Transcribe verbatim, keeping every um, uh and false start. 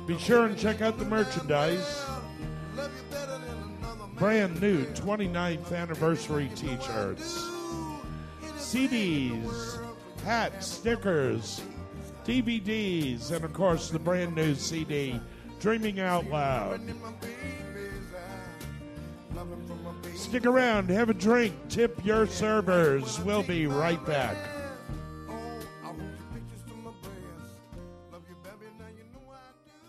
Be sure and check out the merchandise. Brand new twenty-ninth anniversary t-shirts, C Ds, hats, stickers, D V Ds, and of course the brand new C D, Dreaming Out Loud. Stick around, have a drink, tip your servers. We'll be right back.